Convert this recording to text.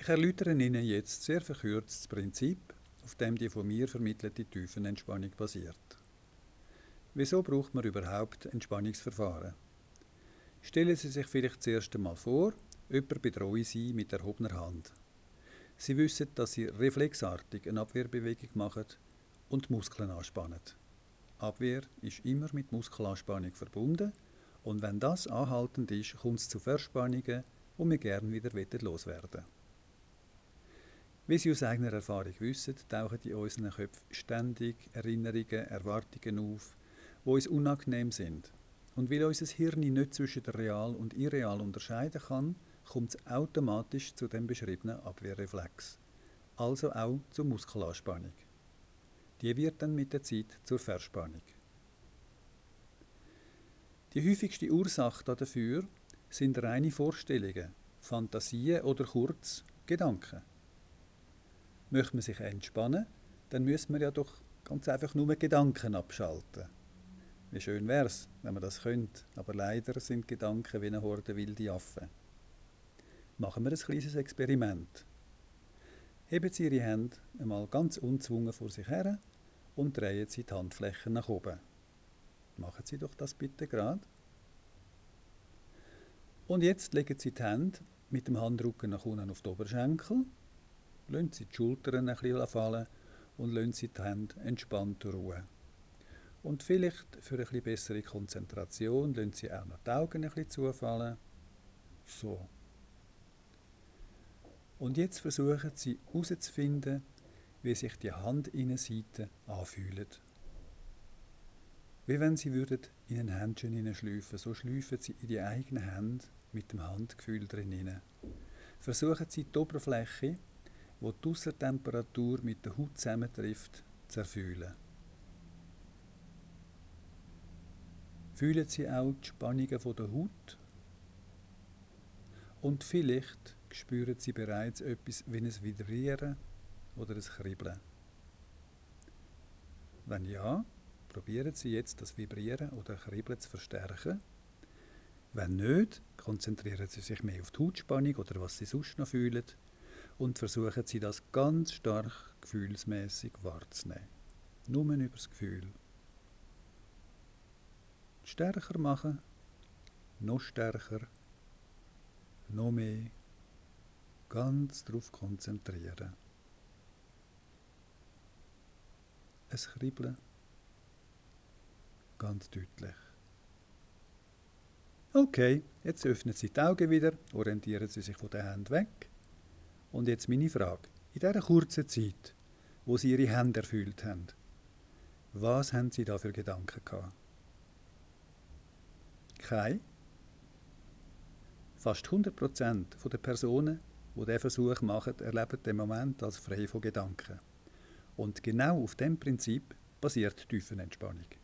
Ich erläutere Ihnen jetzt sehr verkürzt das Prinzip, auf dem die von mir vermittelte Tiefenentspannung basiert. Wieso braucht man überhaupt Entspannungsverfahren? Stellen Sie sich vielleicht zuerst einmal vor, jemand bedrohe Sie mit erhobener Hand. Sie wissen, dass Sie reflexartig eine Abwehrbewegung machen und die Muskeln anspannen. Abwehr ist immer mit Muskelanspannung verbunden und wenn das anhaltend ist, kommt es zu Verspannungen, die wir gerne wieder loswerden wollen. Wie Sie aus eigener Erfahrung wissen, tauchen in unseren Köpfen ständig Erinnerungen, Erwartungen auf, die uns unangenehm sind. Und weil unser Hirn nicht zwischen real und irreal unterscheiden kann, kommt es automatisch zu dem beschriebenen Abwehrreflex. Also auch zur Muskelanspannung. Die wird dann mit der Zeit zur Verspannung. Die häufigste Ursache dafür sind reine Vorstellungen, Fantasien oder kurz Gedanken. Möchte man sich entspannen, dann müsste man ja doch ganz einfach nur Gedanken abschalten. Wie schön wäre es, wenn man das könnte, aber leider sind Gedanken wie eine Horde wilde Affen. Machen wir ein kleines Experiment. Heben Sie Ihre Hände einmal ganz unzwungen vor sich her und drehen Sie die Handflächen nach oben. Machen Sie doch das bitte gerade. Und jetzt legen Sie die Hände mit dem Handrücken nach unten auf die Oberschenkel, lassen Sie die Schultern ein bisschen fallen und lassen Sie die Hände entspannt ruhen. Und vielleicht für eine bisschen bessere Konzentration lassen Sie auch noch die Augen ein bisschen zufallen. So. Und jetzt versuchen Sie herauszufinden, wie sich die Handinnenseiten anfühlen. Wie wenn Sie in ein Händchen hineinschleifen, so schleifen Sie in die eigenen Hände mit dem Handgefühl drin. Versuchen Sie die Oberfläche, wo die Aussentemperatur mit der Haut zusammentrifft, zu erfühlen. Fühlen Sie auch die Spannungen der Haut? Und vielleicht spüren Sie bereits etwas wie ein Vibrieren oder ein Kribbeln. Wenn ja, probieren Sie jetzt das Vibrieren oder Kribbeln zu verstärken. Wenn nicht, konzentrieren Sie sich mehr auf die Hautspannung oder was Sie sonst noch fühlen und versuchen Sie das ganz stark gefühlsmäßig wahrzunehmen. Nur über das Gefühl. Stärker machen, noch stärker, noch mehr, ganz darauf konzentrieren. Ein Kribbeln, ganz deutlich. Okay, jetzt öffnen Sie die Augen wieder, orientieren Sie sich von den Händen weg. Und jetzt meine Frage. In dieser kurzen Zeit, wo Sie Ihre Hände erfüllt haben, was haben Sie da für Gedanken gehabt? Keine? Fast 100% der Personen, die diesen Versuch machen, erleben den Moment als frei von Gedanken. Und genau auf diesem Prinzip basiert die Tiefenentspannung.